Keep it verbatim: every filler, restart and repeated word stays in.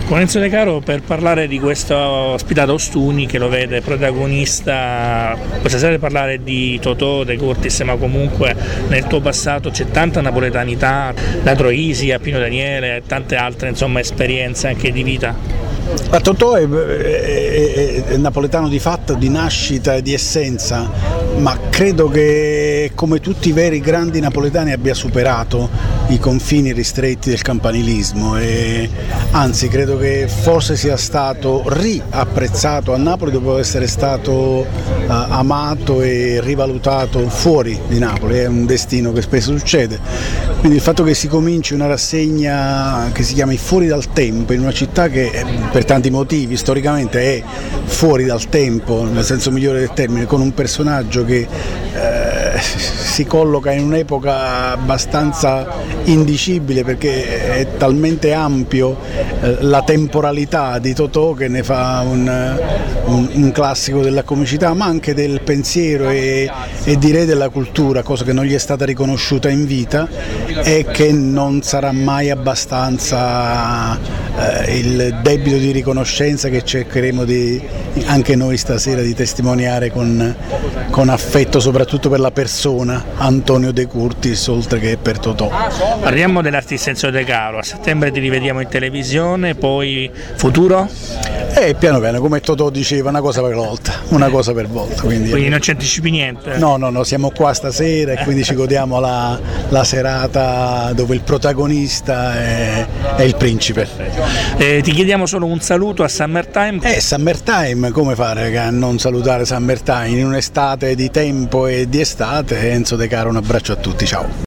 Con Enzo De Caro per parlare di questo ospitato Ostuni che lo vede protagonista questa sera, di parlare di Totò, De Curtis, ma comunque nel tuo passato c'è tanta napoletanità, da Troisi a Pino Daniele, tante altre insomma esperienze anche di vita. Ma Totò è, è, è napoletano di fatto, di nascita e di essenza, ma credo che come tutti i veri grandi napoletani abbia superato i confini ristretti del campanilismo e anzi credo che forse sia stato riapprezzato a Napoli dopo essere stato uh, amato e rivalutato fuori di Napoli. È un destino che spesso succede, quindi il fatto che si cominci una rassegna che si chiami Fuori dal Tempo in una città che per tanti motivi storicamente è fuori dal tempo nel senso migliore del termine, con un personaggio che eh, si colloca in un'epoca abbastanza indicibile perché è talmente ampio eh, la temporalità di Totò che ne fa un, un, un classico della comicità ma anche del pensiero e, e direi della cultura, cosa che non gli è stata riconosciuta in vita e che non sarà mai abbastanza eh, il debito di riconoscenza che cercheremo di, anche noi stasera di testimoniare con, con affetto soprattutto per la persona Antonio De Curtis oltre che per Totò. Parliamo dell'artista Enzo De Caro, a settembre ti rivediamo in televisione, poi futuro? Eh, piano piano, come Totò diceva, una cosa per volta, una cosa per volta. Quindi, quindi non ci anticipi niente? No, no, no, siamo qua stasera e quindi ci godiamo la, la serata dove il protagonista è, è il principe. Eh, ti chiediamo solo un saluto a Summertime. Eh, Summertime, come fare a non salutare Summertime? In un'estate di tempo e di estate, Enzo De Caro, un abbraccio a tutti, ciao.